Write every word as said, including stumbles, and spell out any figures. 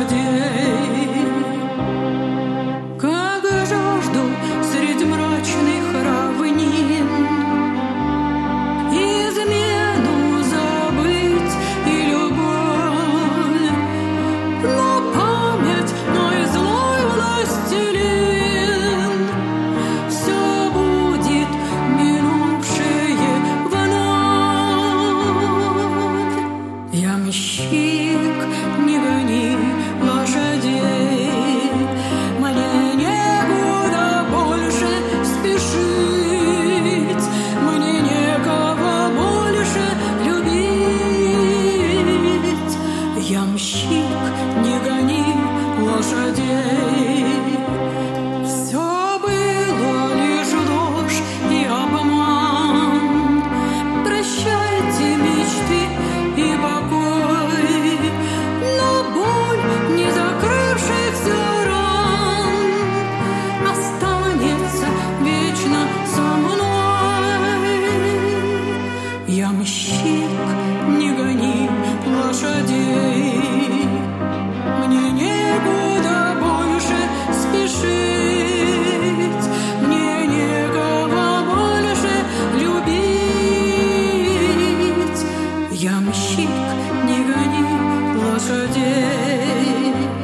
лошадей. Как жажду средь мрачных равнин измену забыть и любовь, но память мой злой властелин все будет минувшее вновь. Ямщик, не гони лошадей, мне некуда больше спешить, мне некого больше любить. Ямщик, не гони лошадей, все было лишь ложь и обман. Прощайте мечты и покой, но боль не закрывшихся ран останется вечно со мной. Ямщик, не гони лошадей, мне некуда больше спешить, мне некого больше любить. Ямщик, не гони лошадей.